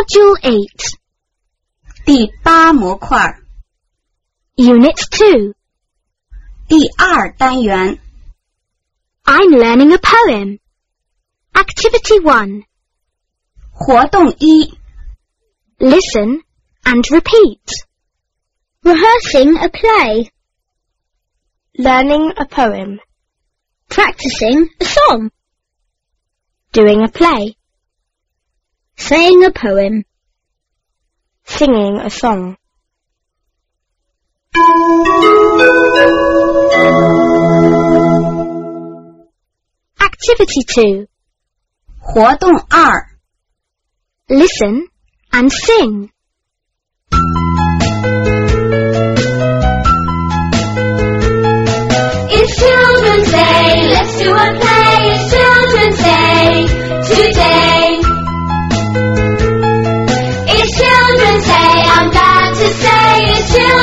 Module 8. 第8模块 Unit 2. 第2单元 I'm learning a poem. Activity 1. 活动1 Listen and repeat. Rehearsing a play. Learning a poem. Practicing a song. Doing a play. Saying a poem. Singing a song. Activity 2. 活动2 Listen and sing. It's Children's Day, let's do a play. It's Children's Day today. It's Children's Day, I'm glad to say. It's Children's